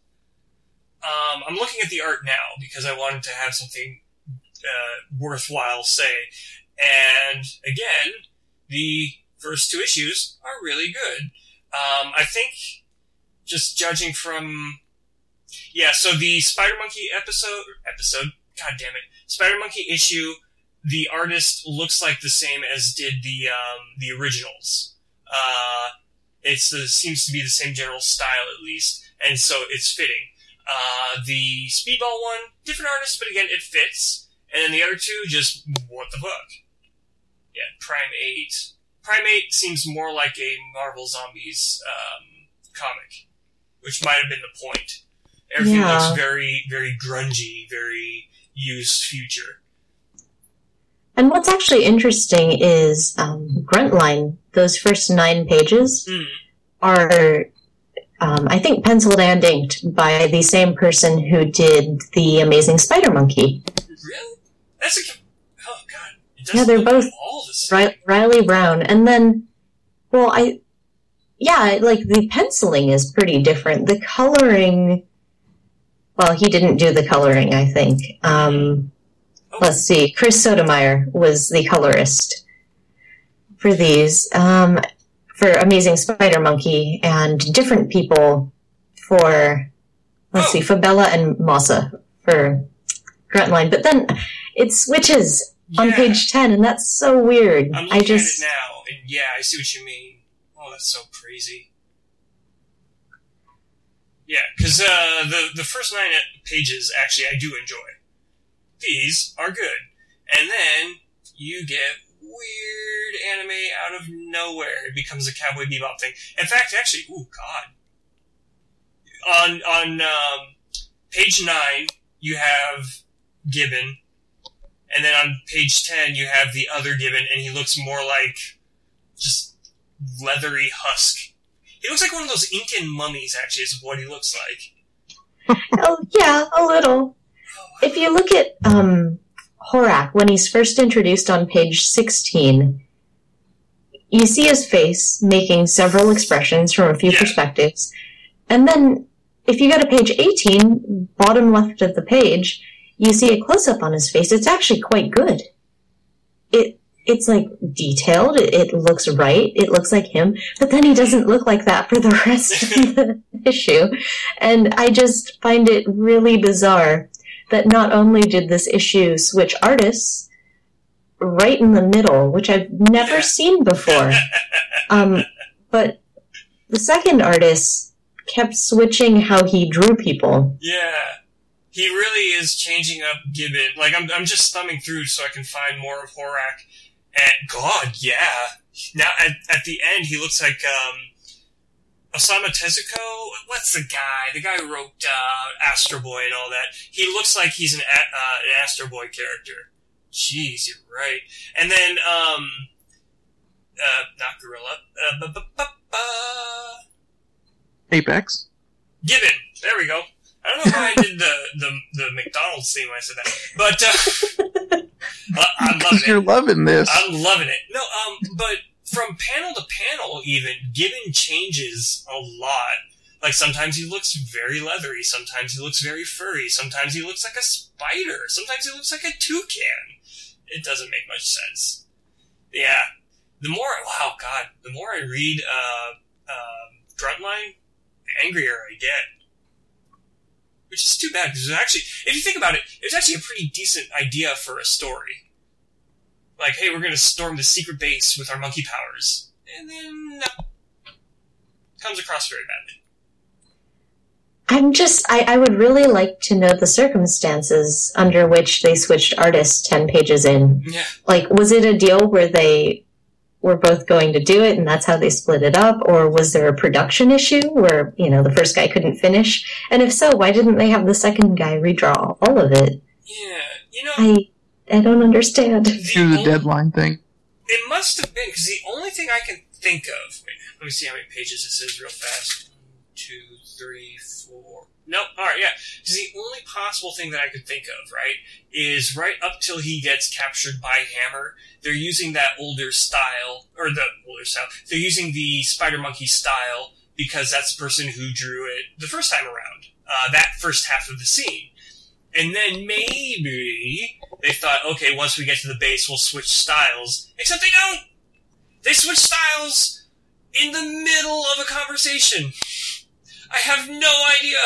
I'm looking at the art now, because I wanted to have something worthwhile say. And again, the first 2 issues are really good. I think, just judging from... Yeah, so the Spider Monkey episode, god damn it, Spider Monkey issue, the artist looks like the same as did the originals. It seems to be the same general style, at least, and so it's fitting. The Speedball one, different artist, but again, it fits. And then the other two, just, what the fuck? Yeah, Prime 8. Prime 8 seems more like a Marvel Zombies comic, which might have been the point. Everything looks very, very grungy, very used future. And what's actually interesting is Gruntline, those first 9 pages, are, I think, penciled and inked by the same person who did The Amazing Spider Monkey. Really? That's a... Oh, God. Yeah, they're both Riley Brown. And then, well, like, the penciling is pretty different. The coloring... Well, he didn't do the coloring, I think. Let's see. Chris Sotomayor was the colorist for these, for Amazing Spider Monkey, and different people for, Fabella and Mossa for Gruntline. But then it switches on page 10, and that's so weird. I'm looking at it now, and I see what you mean. Oh, that's so crazy. Yeah, because the first 9 pages, actually, I do enjoy. These are good. And then you get weird anime out of nowhere. It becomes a Cowboy Bebop thing. In fact, actually, oh God. On page 9, you have Gibbon. And then on page 10, you have the other Gibbon, and he looks more like just leathery husk. He looks like one of those Incan mummies, actually, is what he looks like. Oh, yeah, a little. If you look at Horak, when he's first introduced on page 16, you see his face making several expressions from a few perspectives. And then, if you go to page 18, bottom left of the page, you see a close-up on his face. It's actually quite good. It's like detailed, it looks right, it looks like him, but then he doesn't look like that for the rest of the issue. And I just find it really bizarre that not only did this issue switch artists right in the middle, which I've never seen before, but the second artist kept switching how he drew people. Yeah. He really is changing up Gibbon. Like, I'm just thumbing through so I can find more of Horak. And, God, yeah. Now, at the end, he looks like, Osamu Tezuka? What's the guy? The guy who wrote, Astro Boy and all that. He looks like he's an Astro Boy character. Jeez, you're right. And then, not Gorilla. Apex. Gibbon. There we go. I don't know why I did the McDonald's theme when I said that. But, I'm loving it. You're loving this. I'm loving it. No, but from panel to panel even, Gibbon changes a lot. Like, sometimes he looks very leathery, sometimes he looks very furry, sometimes he looks like a spider, sometimes he looks like a toucan. It doesn't make much sense. Yeah. The more I read, Gruntline, the angrier I get. Which is too bad, because actually, if you think about it, it's actually a pretty decent idea for a story. Like, hey, we're going to storm the secret base with our monkey powers. And then, no. Comes across very badly. I would really like to know the circumstances under which they switched artists 10 pages in. Yeah. Like, was it a deal where they were both going to do it and that's how they split it up? Or was there a production issue where, the first guy couldn't finish? And if so, why didn't they have the second guy redraw all of it? Yeah, I don't understand. Do the deadline thing. It must have been, because the only thing I can think of... Wait, let me see how many pages this is real fast. 1, 2, 3, 4... Nope, alright, yeah. Because the only possible thing that I could think of, right, is right up till he gets captured by Hammer, they're using that older style, they're using the Spider Monkey style, because that's the person who drew it the first time around. That first half of the scene. And then maybe they thought, okay, once we get to the base, we'll switch styles. Except they don't! They switch styles in the middle of a conversation. I have no idea.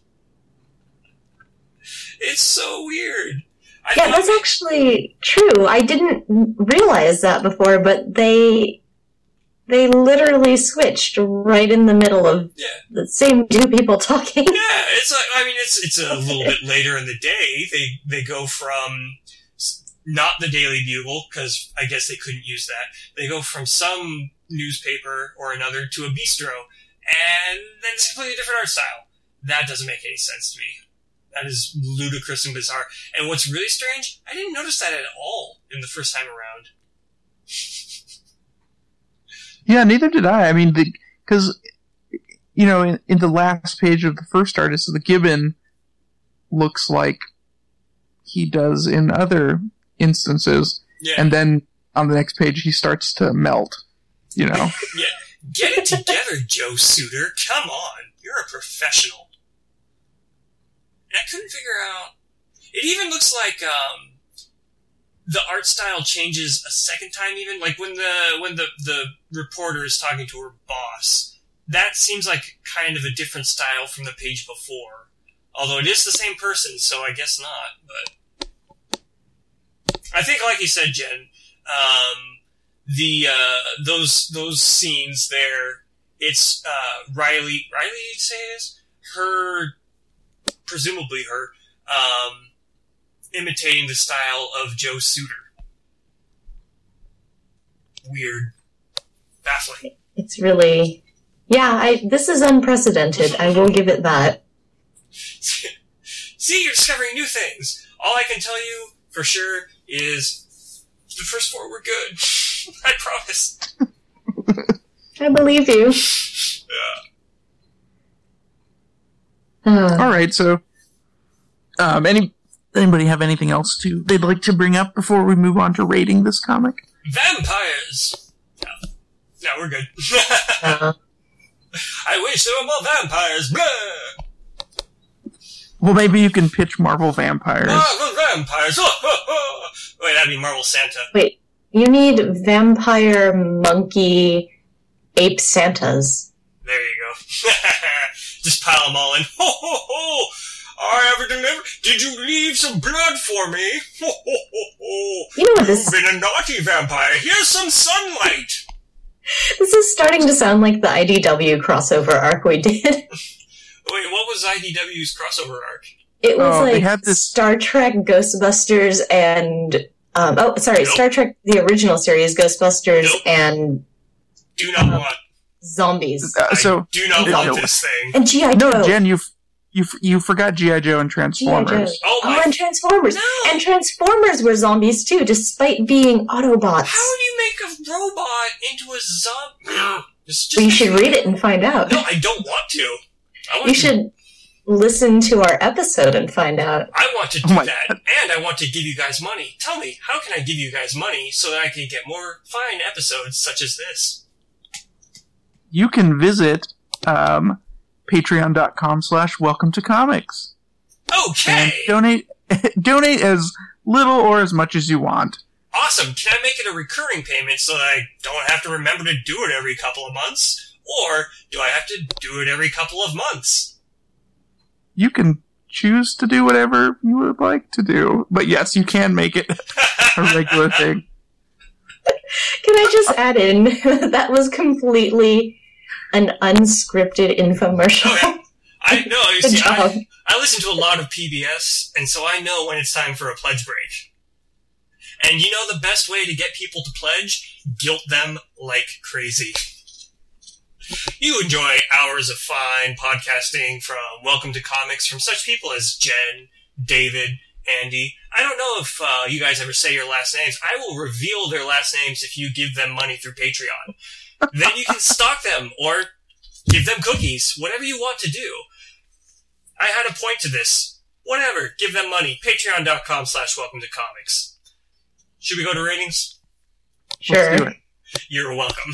It's so weird. That's actually true. I didn't realize that before, but they They literally switched right in the middle of the same two people talking. Yeah, it's like, I mean, it's a little bit later in the day. They go from not the Daily Bugle, because I guess they couldn't use that. They go from some newspaper or another to a bistro, and then it's a completely different art style. That doesn't make any sense to me. That is ludicrous and bizarre. And what's really strange, I didn't notice that at all in the first time around. Yeah, neither did I. I mean, because, you know, in the last page of the first artist, the Gibbon looks like he does in other instances. Yeah. And then on the next page, he starts to melt, you know? Yeah. Get it together, Joe Suter. Come on. You're a professional. And I couldn't figure out... It even looks like the art style changes a second time even. Like when the reporter is talking to her boss, that seems like kind of a different style from the page before. Although it is the same person, so I guess not. But I think, like you said, Jen, those scenes there, it's Riley, you'd say it is? Presumably her, imitating the style of Joe Suter. Weird. Baffling. It's really... Yeah, this is unprecedented. I will give it that. See, you're discovering new things. All I can tell you, for sure, is the first 4 were good. I promise. I believe you. Yeah. All right, so anybody have anything else they'd like to bring up before we move on to rating this comic? Vampires! No, we're good. I wish there were more vampires. Blah! Well, maybe you can pitch Marvel Vampires. Marvel Vampires! Wait, that'd be Marvel Santa. Wait, you need vampire, monkey, ape Santas. There you go. Just pile them all in. Ho, ho, ho! I have delivered. Did you leave some blood for me? Ho, ho, ho, ho! You know what this... You've been a naughty vampire. Here's some sunlight. This is starting to sound like the IDW crossover arc we did. Wait, what was IDW's crossover arc? It was Star Trek, Ghostbusters, and... Star Trek, the original series, Ghostbusters, and... Do not want... Zombies. I do not want this thing. And G.I. Joe. No, Jen, you forgot G.I. Joe and Transformers. And Transformers. No. And Transformers were zombies too, despite being Autobots. How do you make a robot into a zombie? You should read it and find out. No, I don't want to. You should listen to our episode and find out. I want to do that, and I want to give you guys money. Tell me, how can I give you guys money so that I can get more fine episodes such as this? You can visit patreon.com/welcome to comics. Okay. And donate as little or as much as you want. Awesome. Can I make it a recurring payment so that I don't have to remember to do it every couple of months? Or do I have to do it every couple of months? You can choose to do whatever you would like to do. But yes, you can make it a regular thing. Can I just add in, that was completely an unscripted infomercial. Okay. I know. You see, I listen to a lot of PBS, and so I know when it's time for a pledge break. And you know the best way to get people to pledge? Guilt them like crazy. You enjoy hours of fine podcasting from Welcome to Comics from such people as Jen, David, Andy. I don't know if you guys ever say your last names. I will reveal their last names if you give them money through Patreon. Then you can stalk them or give them cookies, whatever you want to do. I had a point to this. Whatever, give them money. Patreon.com/welcome to comics. Should we go to ratings? Sure. You're welcome.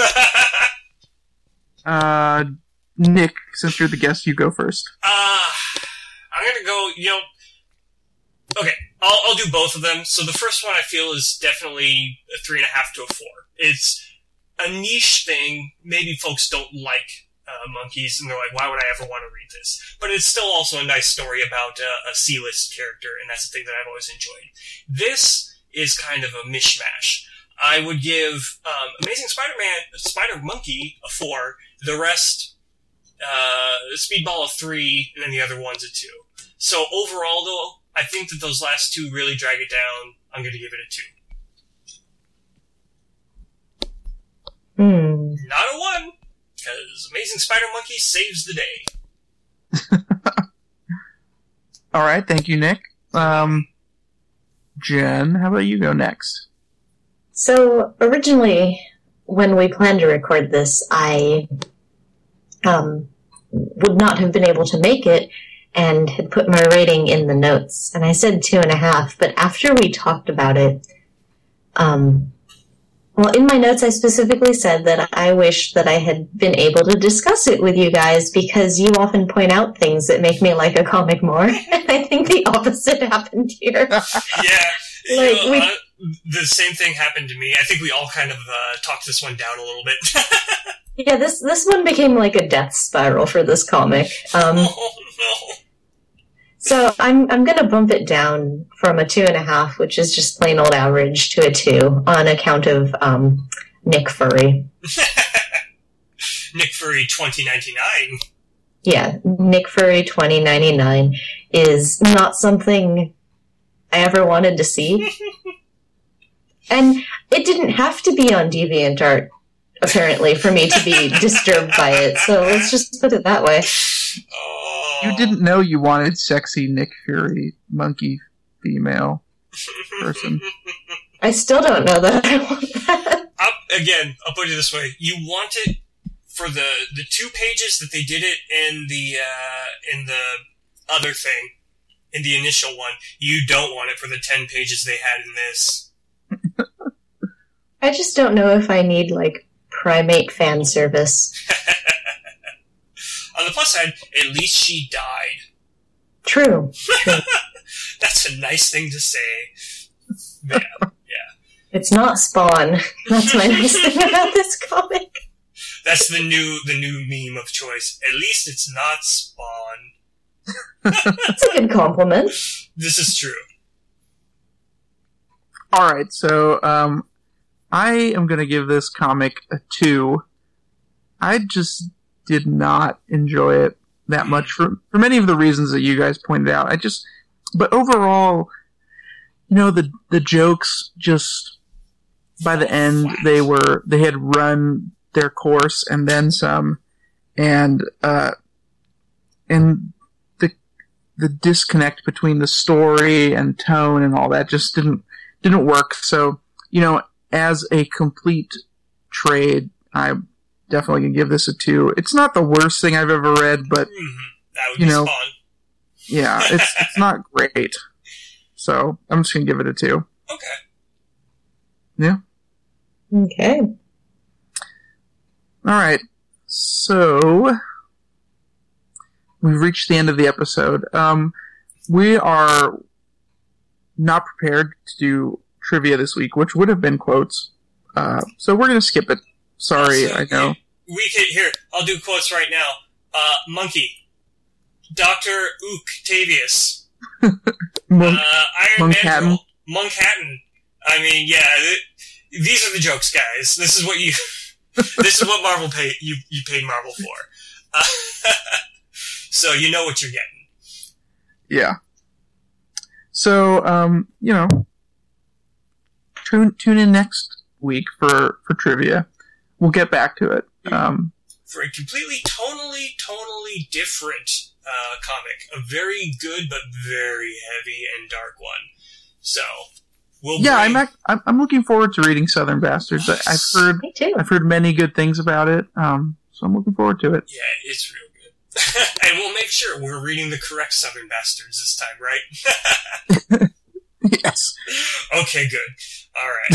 Nick, since you're the guest, you go first. I'm gonna go, okay, I'll do both of them. So the first one I feel is definitely a 3.5 to a 4. It's a niche thing. Maybe folks don't like monkeys, and they're like, why would I ever want to read this? But it's still also a nice story about a C-list character, and that's the thing that I've always enjoyed. This is kind of a mishmash. I would give Amazing Spider Monkey a 4. The rest, Speedball a 3, and then the other one's a 2. So overall, though, I think that those last two really drag it down. I'm going to give it a 2. Not a 1, because Amazing Spider Monkey saves the day. All right, thank you, Nick. Jen, how about you go next? So, originally, when we planned to record this, I would not have been able to make it and had put my rating in the notes. And I said 2.5, but after we talked about it, well, in my notes I specifically said that I wish that I had been able to discuss it with you guys because you often point out things that make me like a comic more. And I think the opposite happened here. Yeah. The same thing happened to me. I think we all kind of talked this one down a little bit. Yeah, this one became like a death spiral for this comic. Oh, no. So I'm going to bump it down from a 2.5, which is just plain old average, to a 2 on account of Nick Fury. Nick Fury 2099. Yeah, Nick Fury 2099 is not something I ever wanted to see. And it didn't have to be on DeviantArt, apparently, for me to be disturbed by it. So let's just put it that way. You didn't know you wanted sexy Nick Fury monkey female person. I still don't know that I want that. I'll put it this way. You want it for the 2 pages that they did it in the other thing, in the initial one. You don't want it for the 10 pages they had in this. I just don't know if I need, like, primate fan service. On the plus side, at least she died. True. That's a nice thing to say. Man, yeah. It's not Spawn. That's my nice thing about this comic. That's the new meme of choice. At least it's not Spawn. That's a good compliment. This is true. Alright, so I am going to give this comic a 2. I just did not enjoy it that much for many of the reasons that you guys pointed out. But overall, the jokes just, by the end, they had run their course and then some, and the disconnect between the story and tone and all that just didn't work. So, as a complete trade, I definitely can give this a 2. It's not the worst thing I've ever read, but that would be Spawn. Yeah, it's not great. So I'm just gonna give it a 2. Okay. Yeah. Okay. All right. So we've reached the end of the episode. We are not prepared to do trivia this week, which would have been quotes. So we're gonna skip it. Sorry, I know. Here, I'll do quotes right now. Monkey. Dr. Octavius. Iron Mandible. Monkhattan. I mean, yeah, these are the jokes, guys. This is what this is what Marvel you paid Marvel for. So you know what you're getting. Yeah. So, tune in next week for trivia. We'll get back to it. For a completely tonally different comic. A very good but very heavy and dark one. So, I'm looking forward to reading Southern Bastards. Me too. I've heard many good things about it. So I'm looking forward to it. Yeah, it's real good. And we'll make sure we're reading the correct Southern Bastards this time, right? Yes. Okay, good. All right.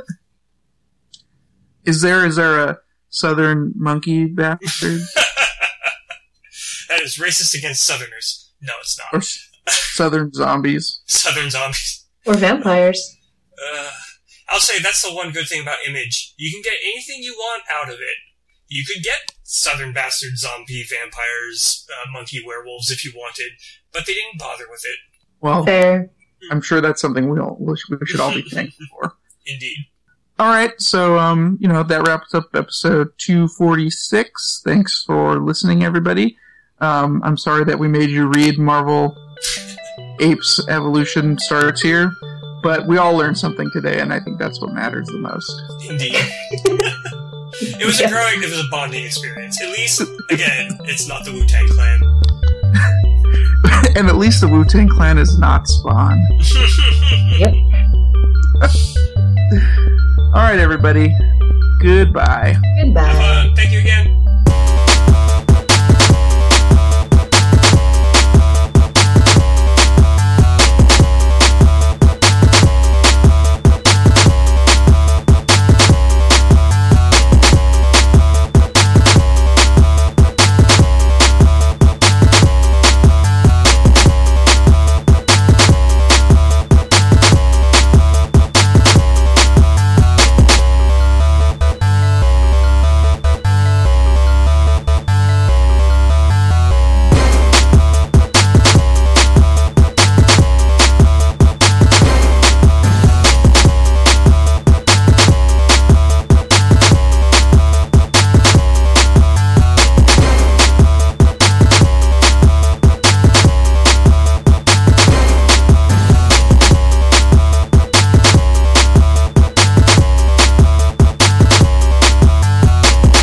Is there a Southern monkey bastard? That is racist against Southerners. No, it's not. Or Southern zombies. Southern zombies. Or vampires. I'll say that's the one good thing about Image. You can get anything you want out of it. You could get Southern bastard zombie vampires, monkey werewolves if you wanted, but they didn't bother with it. Well, fair. I'm sure that's something we should all be thankful for. Indeed. All right, so that wraps up episode 246. Thanks for listening, everybody. I'm sorry that we made you read Marvel Apes Evolution Starts Here, but we all learned something today, and I think that's what matters the most. Indeed. It was a bonding experience. At least, again, it's not the Wu-Tang Clan. And at least the Wu-Tang Clan is not Spawn. Yep. All right, everybody. Goodbye. Goodbye. Thank you again.